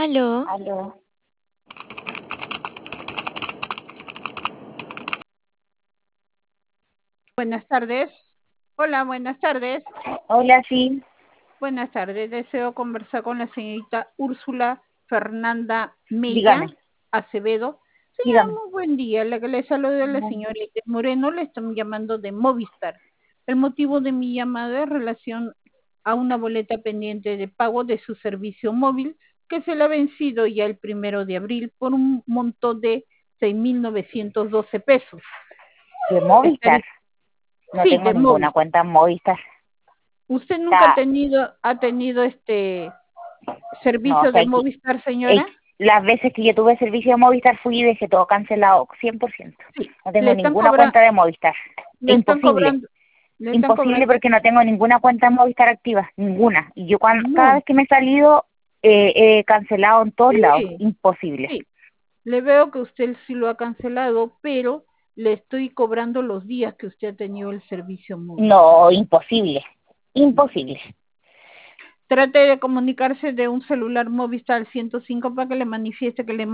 Aló, Aló. Buenas tardes. Hola, buenas tardes. Hola, sí, Buenas tardes. Deseo conversar con la señorita Úrsula Fernanda Mella dígame, Acevedo. Señora, dígame. muy buen día. La que le saluda la señora Lidia Moreno. Le están llamando de Movistar. El motivo de mi llamada es relación a una boleta pendiente de pago de su servicio móvil que se le ha vencido ya el 1 de abril por un monto de 6.912 pesos. ¿De Movistar? Estaré- No Sí, tengo de ninguna Movistar. cuenta en Movistar. ¿Usted nunca Está, ha tenido este no, o servicio sea, de Movistar, es- señora? las veces que yo tuve servicio de Movistar fui y dejé todo cancelado, 100%. Sí. No Le tengo están ninguna cobrando, cuenta de Movistar. le están Imposible. cobrando, le están Imposible cobrando. porque no tengo ninguna cuenta en Movistar activa. Ninguna. Y yo cada No, vez que me he salido, he cancelado en todos lados. sí, Imposible. sí. Le veo que usted sí lo ha cancelado, pero le estoy cobrando los días que usted ha tenido el servicio móvil. No, imposible. Imposible. Trate de comunicarse de un celular Movistar 105 para que le manifieste que le